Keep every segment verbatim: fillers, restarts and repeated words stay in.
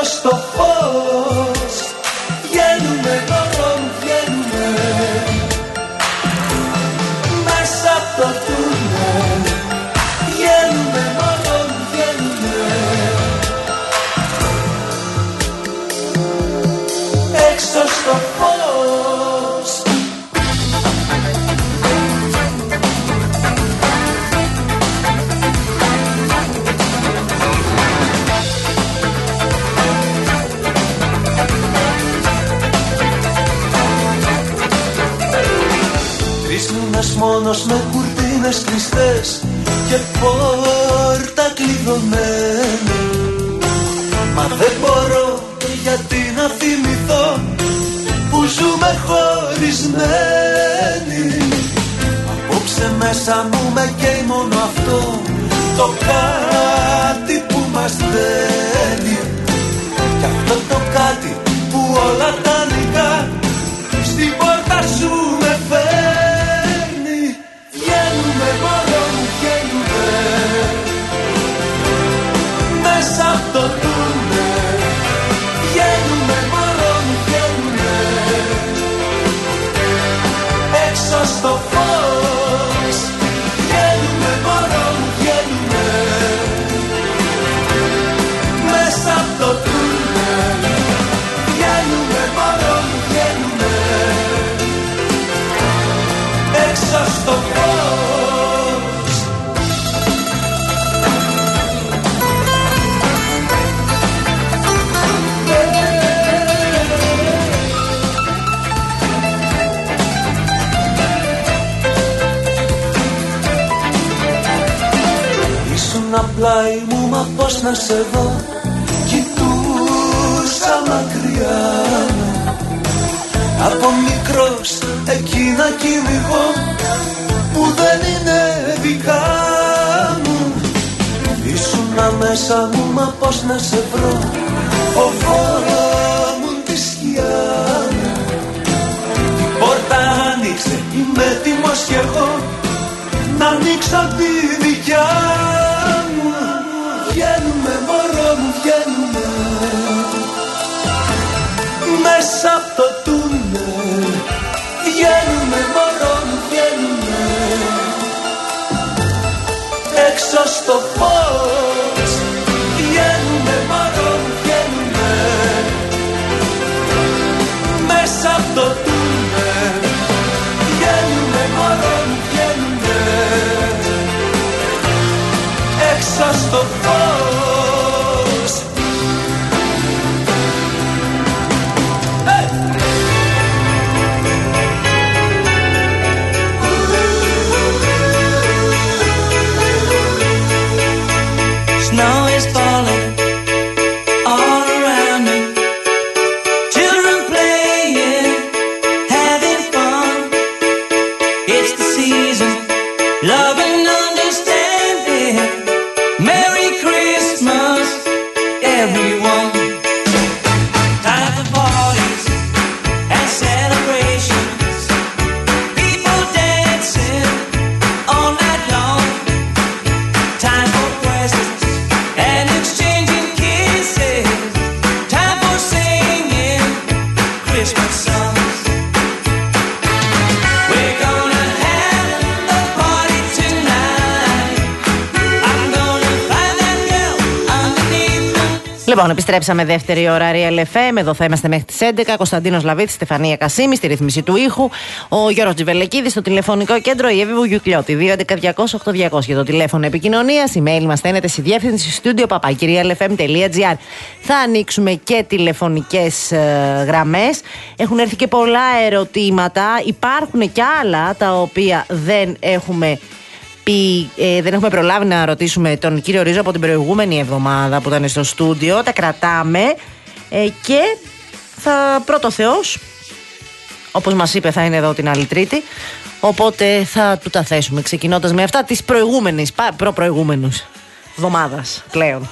έξω στο φως. Βγαίνουμε μωρό μου, βγαίνουμε μέσα από το τούνελ. Βγαίνουμε μωρό μου, βγαίνουμε έξω στο φως. Τρεις μήνες μόνος με κουρτίνες κλειστές και πόρτα κλειδωμένη. Μα δεν μπορώ γιατί να θυμηθώ που ζούμε χωρισμένοι. Απόψε μέσα μου με καίει μόνο αυτό το κάτι που μας δένει. Κι αυτό το κάτι που όλα τα νικά στην πόρτα σου με φέρνει. Βγαίνουμε μωρό μου, βγαίνουμε μέσα από το τούνελ. Βγαίνουμε μωρό μου, βγαίνουμε έξω στο φως. Βγαίνουμε μωρό μου, βγαίνουμε μέσα από το τούνελ. Βγαίνουμε μωρό μου, βγαίνουμε έξω στο φως. Ήσουν απλά μου, μα πώς να σε δω. Κοιτούσα μακριά από μικρός εκείνα κυνηγώ που δεν είναι δικά μου. Ήσουνα μέσα μου, μα πώς να σε βρω. Φοβόμουν τη σκιά. Την πόρτα άνοιξε, είμαι έτοιμος κι εγώ να ανοίξω τη δικιά μου. Βγαίνουμε μωρό μου, βγαίνουμε μέσα από το τούνελ. Βγαίνουμε μωρό μου, βγαίνουμε έξω στο φως. Βγαίνουμε μωρό μου, βγαίνουμε μέσα από το τούνελ. Βγαίνουμε μωρό μου, βγαίνουμε έξω στο φως. Snow is falling all around me. Children playing, having fun. It's the season, love and understanding. Merry Christmas, everyone. Time for parties and celebrations. People dancing all night long. Time for presents and exchanging kisses. Time for singing Christmas songs. We're gonna have a party tonight. I'm gonna find that girl underneath the... Λοιπόν, επιστρέψαμε δεύτερη ώρα Real εφ εμ. Εδώ θα είμαστε μέχρι τις έντεκα. Κωνσταντίνος Λαβίτης, Στεφανία Κασίμη στη ρύθμιση του ήχου. Ο Γιώργος Τζιβελεκίδης στο τηλεφωνικό κέντρο. Η Εύη Βουγιουκλιώτη. δύο έντεκα διακόσια οκτώ διακόσια για το τηλέφωνο επικοινωνίας. Email μας στέλνετε στη διεύθυνση studio παπάκι real f m dot g r. Θα ανοίξουμε και τηλεφωνικές ε, γραμμές. Έχουν έρθει και πολλά ερωτήματα. Υπάρχουν και άλλα τα οποία δεν έχουμε πει, ε, δεν έχουμε προλάβει να ρωτήσουμε τον κύριο Ρίζο από την προηγούμενη εβδομάδα που ήταν στο στούντιο. Τα κρατάμε ε, και θα πρώτο Θεός, όπως μας είπε, θα είναι εδώ την άλλη Τρίτη. Οπότε θα του τα θέσουμε ξεκινώντας με αυτά της προηγούμενης, προ-προηγούμενους εβδομάδας πλέον.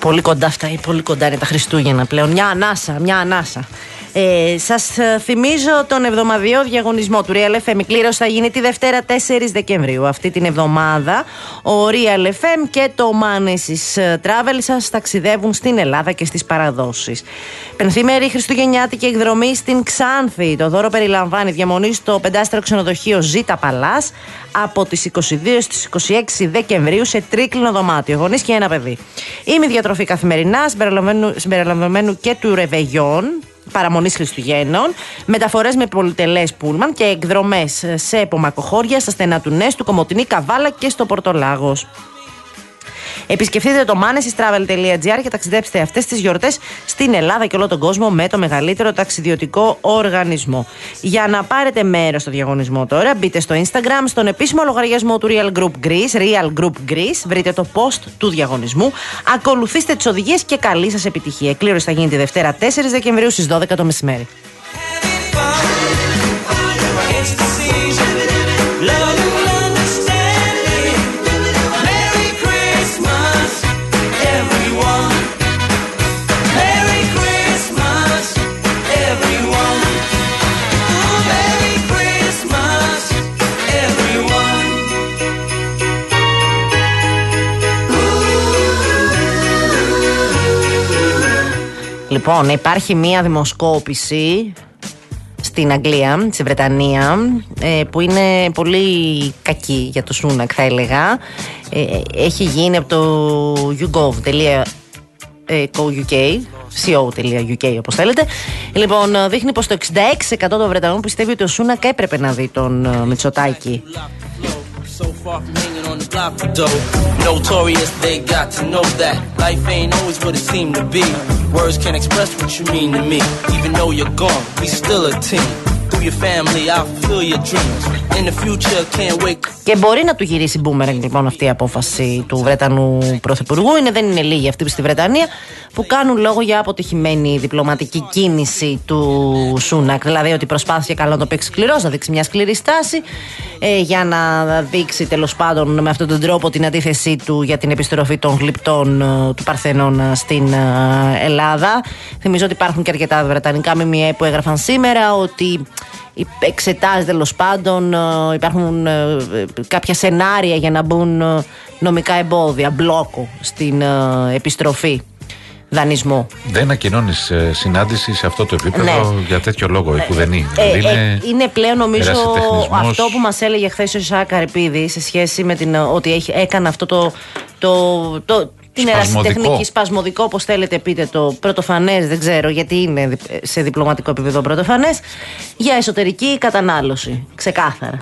Πολύ κοντά αυτά, πολύ κοντά είναι τα Χριστούγεννα πλέον. Μια ανάσα, μια ανάσα. Ε, σας θυμίζω τον εβδομαδιαίο διαγωνισμό του Real εφ εμ. Η κλήρωση θα γίνει τη Δευτέρα τέσσερις Δεκεμβρίου. Αυτή την εβδομάδα ο Real εφ εμ και το Manesis Travel σας ταξιδεύουν στην Ελλάδα και στις παραδόσεις. Πενθήμερη χριστουγεννιάτικη εκδρομή στην Ξάνθη. Το δώρο περιλαμβάνει διαμονή στο πεντάστερο ξενοδοχείο Ζήτα Παλάς από τις είκοσι δύο στις είκοσι έξι Δεκεμβρίου σε τρίκλινο δωμάτιο, γονείς και ένα παιδί. Ημιδιατροφή καθημερινά συμπεριλαμβανομένου και του Ρεβεγιόν, παραμονής Χριστουγέννων, μεταφορές με πολυτελές πούλμαν και εκδρομές σε επομακοχώρια στα στενά του Νέστου, Κομοτηνή, Καβάλα και στο Πορτολάγος. Επισκεφτείτε το manesis travel τελεία τζι άρ και ταξιδέψτε αυτές τις γιορτές στην Ελλάδα και όλο τον κόσμο με το μεγαλύτερο ταξιδιωτικό οργανισμό. Για να πάρετε μέρος στο διαγωνισμό τώρα, μπείτε στο Instagram, στον επίσημο λογαριασμό του Real Group Greece, Real Group Greece, βρείτε το post του διαγωνισμού, ακολουθήστε τις οδηγίες και καλή σας επιτυχία. Η κλήρωση θα γίνει τη Δευτέρα τέσσερις Δεκεμβρίου στις δώδεκα το μεσημέρι. Λοιπόν, υπάρχει μία δημοσκόπηση στην Αγγλία, στη Βρετανία, που είναι πολύ κακή για το Σούνακ, θα έλεγα. Έχει γίνει από το yougov τελεία co.uk, co τελεία uk όπως θέλετε. Λοιπόν, δείχνει πως το εξήντα έξι τοις εκατό των Βρετανών πιστεύει ότι ο Σούνακ έπρεπε να δει τον Μητσοτάκη. So far from hanging on the block for dough. Notorious, they got to know that life ain't always what it seemed to be. Words can't express what you mean to me. Even though you're gone, we still a team. Through your family, I'll fulfill your dreams. In the future, can't wait. Και μπορεί να του γυρίσει μπούμερανγκ λοιπόν αυτή η απόφαση του Βρετανού Πρωθυπουργού. Είναι, δεν είναι λίγοι αυτοί στη Βρετανία που κάνουν λόγο για αποτυχημένη διπλωματική κίνηση του Σούνακ. Δηλαδή ότι προσπάθησε καλά να το παίξει σκληρός, να δείξει μια σκληρή στάση, ε, για να δείξει τέλος πάντων με αυτόν τον τρόπο την αντίθεσή του για την επιστροφή των γλυπτών ε, του Παρθενών στην ε, Ελλάδα. Θυμίζω ότι υπάρχουν και αρκετά βρετανικά ΜΜΕ που έγραφαν σήμερα ότι εξετάζει τέλος πάντων, υπάρχουν κάποια σενάρια για να μπουν νομικά εμπόδια, μπλόκο στην επιστροφή δανεισμού. Δεν ανακοινώνεις συνάντηση σε αυτό το επίπεδο, ναι, για τέτοιο λόγο, επουδενή. Ε, ε, είναι, είναι πλέον νομίζω αυτό που μας έλεγε χθες ο Ισαάκ Καρυπίδη σε σχέση με την, ότι έχει, έκανε αυτό το, το, το την ερασιτεχνική, σπασμωδικό, όπως θέλετε πείτε το, πρωτοφανές, δεν ξέρω γιατί είναι σε διπλωματικό επίπεδο πρωτοφανές, για εσωτερική κατανάλωση. Ξεκάθαρα.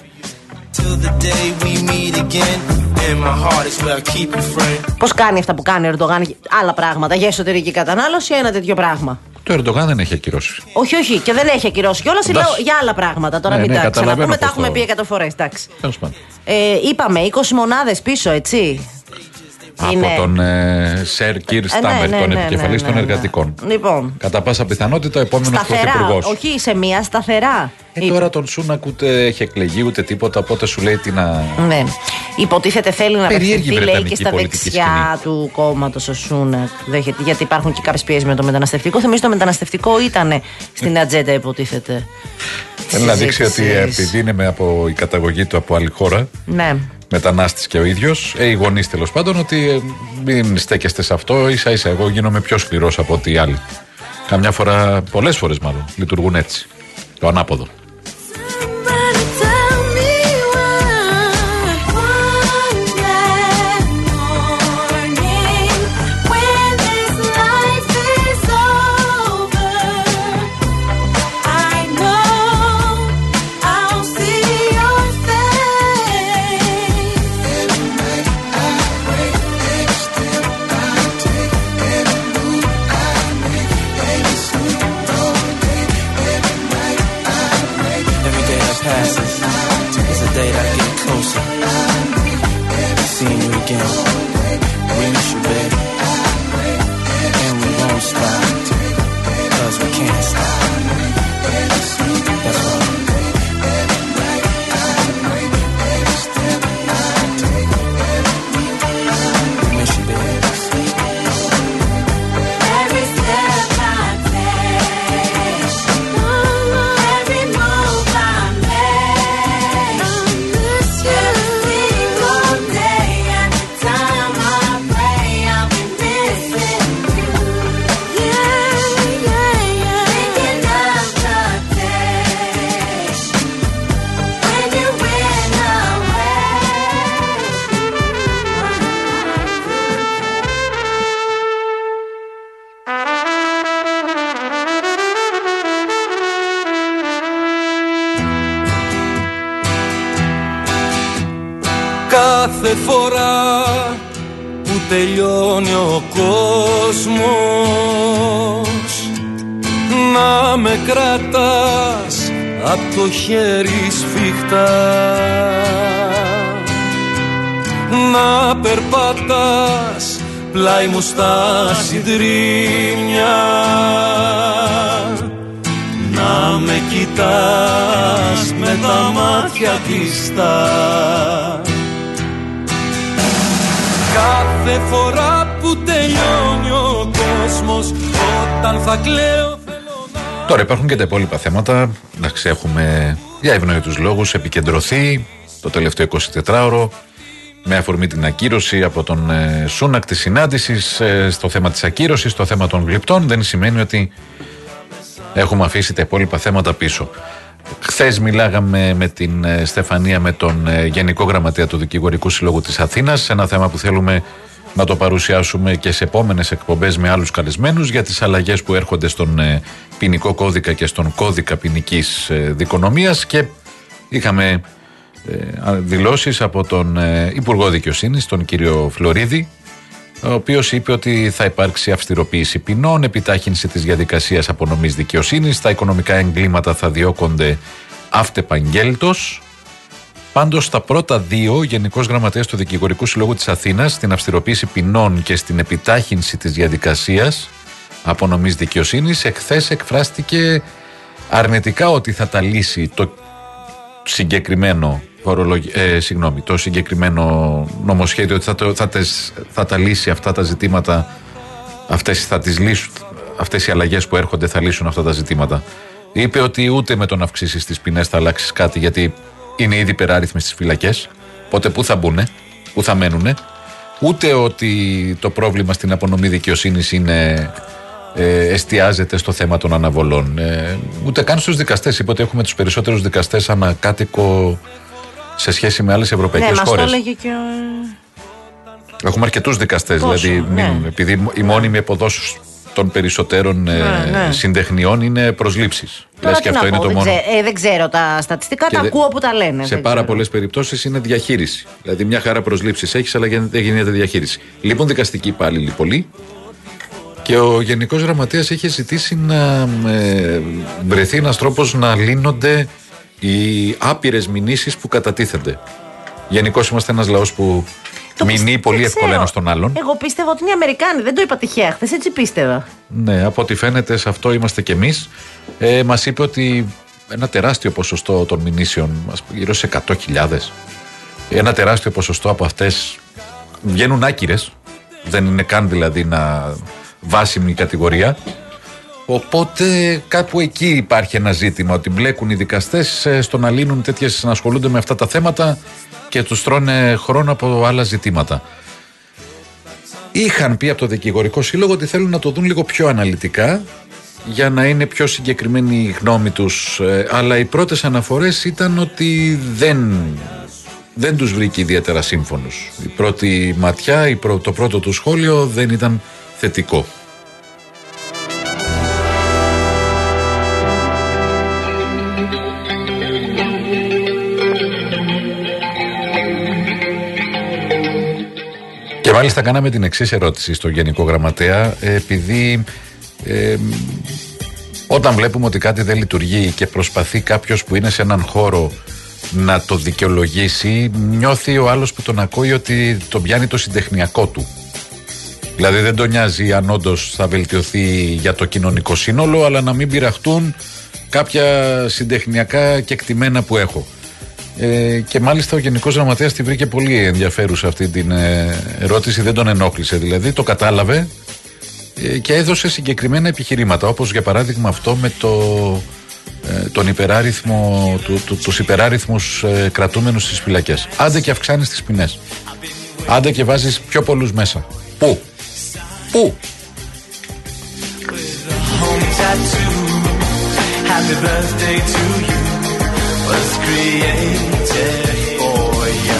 Πώς κάνει αυτά που κάνει ο Ερντογάν, άλλα πράγματα για εσωτερική κατανάλωση, ένα τέτοιο πράγμα. Το Ερντογάν δεν έχει ακυρώσει. Όχι, όχι, και δεν έχει ακυρώσει κιόλας, λέω για άλλα πράγματα. Τώρα, ναι, μην, ναι, τα ξαναπούμε, τα έχουμε το... πει εκατό φορές. Εντάξει. Ε, είπαμε είκοσι μονάδες πίσω, έτσι. Από είναι... τον ε, Σερ Κιρ Στάμερ, ναι, ναι, τον ναι, επικεφαλής ναι, ναι, των εργατικών. Λοιπόν. Κατά πάσα πιθανότητα ο επόμενος πρωθυπουργός. Όχι, σε μία σταθερά. Ε, τώρα τον Σούνακ ούτε έχει εκλεγεί ούτε τίποτα, οπότε σου λέει τι να. Ναι. Υποτίθεται θέλει να απευθυνθεί, λέει, και στα δεξιά σκηνή του κόμματος ο Σούνακ. Γιατί υπάρχουν και κάποιες πιέσεις με το μεταναστευτικό. Θυμίζω το μεταναστευτικό ήταν στην ατζέντα, υποτίθεται. Θέλει να δείξει ότι επειδή είναι από η καταγωγή του από άλλη χώρα. Ναι. Μετανάστης και ο ίδιος, ε, οι γονείς τέλος πάντων, ότι ε, μην στέκεστε σε αυτό, ίσα ίσα εγώ γίνομαι πιο σκληρός από ότι οι άλλοι. Καμιά φορά, πολλές φορές μάλλον, λειτουργούν έτσι. Το ανάποδο. κάθε φορά που τελειώνει ο κόσμος, να με κρατάς απ' το χέρι σφιχτά, να περπατάς πλάι μου στα συντρίμμια, να με κοιτάς με τα μάτια κλειστά. Κάθε φορά που τελειώνει ο κόσμος, όταν θα κλαίω. Τώρα υπάρχουν και τα υπόλοιπα θέματα. Εντάξει, έχουμε για ευνοϊκούς λόγους επικεντρωθεί το τελευταίο εικοσιτετράωρο με αφορμή την ακύρωση από τον ε, Σούνακ της συνάντησης ε, στο θέμα της ακύρωσης, στο θέμα των γλυπτών. Δεν σημαίνει ότι έχουμε αφήσει τα υπόλοιπα θέματα πίσω. Χθες μιλάγαμε με την ε, Στεφανία, με τον ε, Γενικό Γραμματέα του Δικηγορικού Συλλόγου της Αθήνας, σε ένα θέμα που θέλουμε να το παρουσιάσουμε και σε επόμενες εκπομπές με άλλους καλεσμένους, για τις αλλαγές που έρχονται στον ε, ποινικό κώδικα και στον κώδικα ποινικής ε, δικονομίας, και είχαμε ε, δηλώσεις από τον ε, Υπουργό Δικαιοσύνης, τον κύριο Φλωρίδη, ο οποίος είπε ότι θα υπάρξει αυστηροποίηση ποινών, επιτάχυνση της διαδικασίας απονομής δικαιοσύνης, τα οικονομικά εγκλήματα θα διώκονται αυτεπαγγέλτος. Πάντως, στα πρώτα δύο, ο Γενικός Γραμματέας του Δικηγορικού Συλλόγου της Αθήνας, στην αυστηροποίηση ποινών και στην επιτάχυνση της διαδικασίας απονομής δικαιοσύνης, εχθές εκφράστηκε αρνητικά ότι θα τα λύσει το συγκεκριμένο, ε, συγγνώμη, το συγκεκριμένο νομοσχέδιο, ότι θα, το, θα, τες, θα τα λύσει αυτά τα ζητήματα, αυτές, θα τις λύσουν, αυτές οι αλλαγές που έρχονται θα λύσουν αυτά τα ζητήματα. Είπε ότι ούτε με το να αυξήσεις τις ποινές θα αλλάξει κάτι, γιατί είναι ήδη υπεράριθμοι στις φυλακές, οπότε πού θα μπουνε, πού θα μένουνε. Ούτε ότι το πρόβλημα στην απονομή δικαιοσύνης είναι, ε, εστιάζεται στο θέμα των αναβολών. Ε, ούτε καν στους δικαστές. Είπε ότι έχουμε τους περισσότερους δικαστές ανακάτοικο σε σχέση με άλλες ευρωπαϊκές ναι, χώρες. Ναι, μας το έλεγε και ο... Έχουμε αρκετούς δικαστές. Πόσο, δηλαδή, ναι. μην, επειδή η μόνιμη αποδόση των περισσότερων ναι, ε, ναι. συντεχνιών είναι προσλήψεις. Λες και αυτό είναι το δεν μόνο. Ξέ, ε, δεν ξέρω τα στατιστικά, και τα δε, ακούω που τα λένε. Σε πάρα πολλές περιπτώσεις είναι διαχείριση. Δηλαδή, μια χαρά προσλήψεις έχεις, αλλά δεν γίνεται διαχείριση. Λοιπόν, δικαστικοί υπάλληλοι πολλοί. Και ο Γενικός Γραμματέας είχε ζητήσει να ε, βρεθεί ένας τρόπος να λύνονται οι άπειρες μηνύσεις που κατατίθενται. Γενικώς είμαστε ένας λαός που το μηνύει πολύ εύκολα ένας τον άλλον. Εγώ πίστευα ότι είναι οι Αμερικάνοι, δεν το είπα τυχαία χθες, έτσι πίστευα. Ναι, από ό,τι φαίνεται σε αυτό είμαστε κι εμείς. Ε, μας είπε ότι ένα τεράστιο ποσοστό των μηνύσεων, γύρω σε εκατό χιλιάδες, ένα τεράστιο ποσοστό από αυτές βγαίνουν άκυρες. Δεν είναι καν δηλαδή να βάσιμη κατηγορία. Οπότε κάπου εκεί υπάρχει ένα ζήτημα, ότι μπλέκουν οι δικαστές στο να λύνουν τέτοιες, να ασχολούνται με αυτά τα θέματα και τους τρώνε χρόνο από άλλα ζητήματα. Είχαν πει από το Δικηγορικό Σύλλογο ότι θέλουν να το δουν λίγο πιο αναλυτικά για να είναι πιο συγκεκριμένη η γνώμη τους, αλλά οι πρώτες αναφορές ήταν ότι δεν, δεν τους βρήκε ιδιαίτερα σύμφωνους. Η πρώτη ματιά, η πρω, το πρώτο του σχόλιο δεν ήταν θετικό. Και μάλιστα κάναμε την εξής ερώτηση στο Γενικό Γραμματέα, επειδή ε, όταν βλέπουμε ότι κάτι δεν λειτουργεί και προσπαθεί κάποιος που είναι σε έναν χώρο να το δικαιολογήσει, νιώθει ο άλλος που τον ακούει ότι τον πιάνει το συντεχνιακό του. Δηλαδή δεν τον νοιάζει αν όντως θα βελτιωθεί για το κοινωνικό σύνολο, αλλά να μην πειραχτούν κάποια συντεχνιακά κεκτημένα που έχω. Ε, και μάλιστα ο Γενικός Γραμματέας τη βρήκε πολύ ενδιαφέρουσα αυτή την ε, ερώτηση, δεν τον ενόχλησε δηλαδή, το κατάλαβε ε, και έδωσε συγκεκριμένα επιχειρήματα, όπως για παράδειγμα αυτό με το, ε, τον υπεράριθμο, του, του, τους υπεράριθμους ε, κρατούμενους στις φυλακές. Άντε και αυξάνεις τις ποινές, άντε και βάζεις πιο πολλούς μέσα. Πού? Πού? Happy birthday to you was created for you.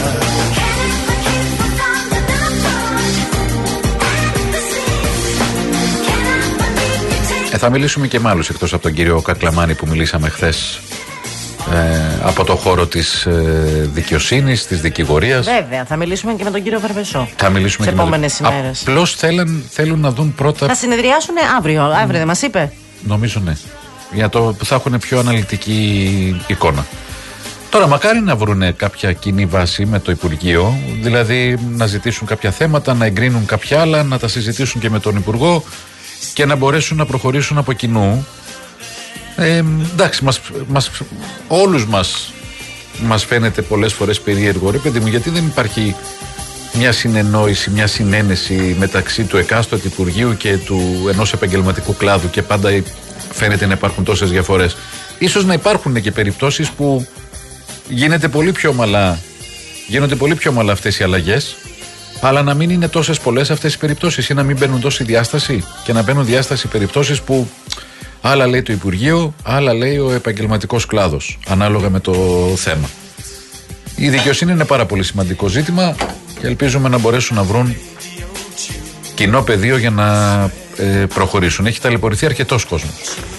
Ε, θα μιλήσουμε και με άλλους εκτός από τον κύριο Κακλαμάνη που μιλήσαμε χθες ε, από το χώρο της ε, δικαιοσύνης, της δικηγορίας. Βέβαια, θα μιλήσουμε και με τον κύριο Βερβεσό. Θα μιλήσουμε τις και επόμενες με τον... ημέρες. Απλώς θέλουν, θέλουν να δουν πρώτα. Θα συνεδριάσουν αύριο, αύριο δεν μας είπε. Νομίζω ναι. Για το που θα έχουν πιο αναλυτική εικόνα. Τώρα, μακάρι να βρουν κάποια κοινή βάση με το Υπουργείο, δηλαδή να ζητήσουν κάποια θέματα, να εγκρίνουν κάποια άλλα, να τα συζητήσουν και με τον Υπουργό και να μπορέσουν να προχωρήσουν από κοινού. Ε, εντάξει, μας, μας, όλους μας, μας φαίνεται πολλές φορές περίεργο, ρε παιδί μου, γιατί δεν υπάρχει μια συνεννόηση, μια συνένεση μεταξύ του εκάστοτε Υπουργείου και του ενός επαγγελματικού κλάδου και πάντα φαίνεται να υπάρχουν τόσες διαφορές. Ίσως να υπάρχουν και περιπτώσεις που γίνεται πολύ πιο ομαλά, γίνονται πολύ πιο ομαλά αυτές οι αλλαγές, αλλά να μην είναι τόσες πολλές αυτές οι περιπτώσεις ή να μην μπαίνουν τόση διάσταση και να μπαίνουν διάσταση περιπτώσεις που άλλα λέει το Υπουργείο, άλλα λέει ο επαγγελματικός κλάδος, ανάλογα με το θέμα. Η δικαιοσύνη είναι πάρα πολύ σημαντικό ζήτημα και ελπίζουμε να μπορέσουν να βρουν κοινό πεδίο για να ε, προχωρήσουν. Έχει ταλαιπωρηθεί αρκετός κόσμος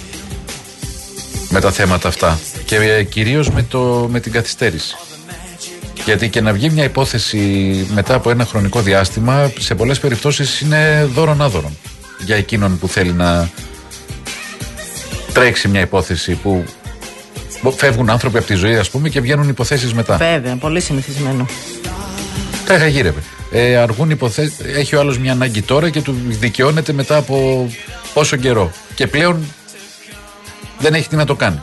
με τα θέματα αυτά και ε, κυρίως με, το, με την καθυστέρηση. Γιατί και να βγει μια υπόθεση μετά από ένα χρονικό διάστημα, σε πολλές περιπτώσεις είναι δώρον άδωρον για εκείνον που θέλει να τρέξει μια υπόθεση, που φεύγουν άνθρωποι από τη ζωή, ας πούμε, και βγαίνουν υποθέσεις μετά. Βέβαια, πολύ συνηθισμένο. Τα είχα γύρευε. Ε, αργούν υποθέσεις, έχει ο άλλος μια ανάγκη τώρα και του δικαιώνεται μετά από πόσο καιρό. Και πλέον δεν έχει τι να το κάνει.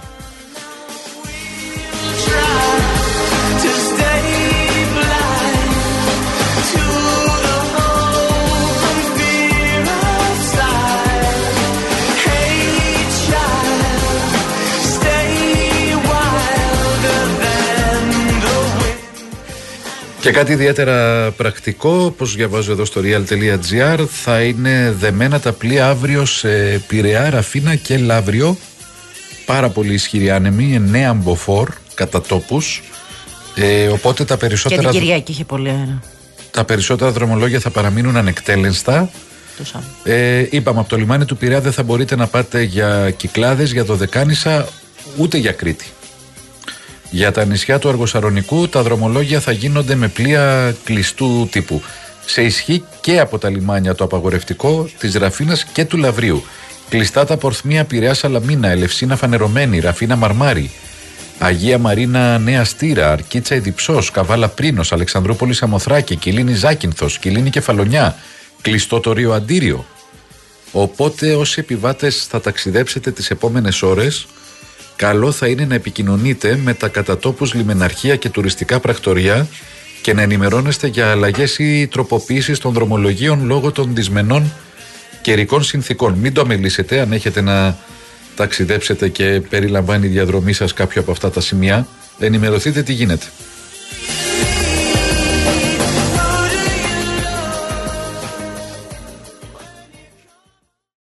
Και κάτι ιδιαίτερα πρακτικό, όπως διαβάζω εδώ στο real.gr, θα είναι δεμένα τα πλοία αύριο σε Πειραιά, Ραφίνα και Λαύριο. Πάρα πολύ ισχυρή άνεμη, εννέα αμποφόρ κατά τόπους. Ε, οπότε τα περισσότερα, και την Κυριακή είχε πολύ αέρα. Τα περισσότερα δρομολόγια θα παραμείνουν ανεκτέλεστα. Ε, είπαμε, από το λιμάνι του Πειραιά δεν θα μπορείτε να πάτε για Κυκλάδες, για το Δεκάνησα, ούτε για Κρήτη. Για τα νησιά του Αργοσαρονικού τα δρομολόγια θα γίνονται με πλοία κλειστού τύπου. Σε ισχύ και από τα λιμάνια το απαγορευτικό της Ραφίνας και του Λαυρίου. Κλειστά τα Πορθμία Πειραιά Σαλαμίνα, Ελευσίνα Φανερωμένη, Ραφίνα Μαρμάρι, Αγία Μαρίνα Νέα Στήρα, Αρκίτσα Ιδιψός, Καβάλα Πρίνος, Αλεξανδρούπολη Σαμοθράκη, Κιλίνη Ζάκυνθος, Κιλίνη Κεφαλονιά, κλειστό το Ρίο Αντίριο. Οπότε όσοι επιβάτες θα ταξιδέψετε τις επόμενες ώρες, καλό θα είναι να επικοινωνείτε με τα κατατόπους λιμεναρχεία και τουριστικά πρακτοριά και να ενημερώνεστε για αλλαγές ή τροποποίησεις των δρομολογίων λόγω των δυσμενών καιρικών συνθήκων. Μην το αμελήσετε αν έχετε να ταξιδέψετε και περιλαμβάνει η διαδρομή σας κάποιο από αυτά τα σημεία. Ενημερωθείτε τι γίνεται.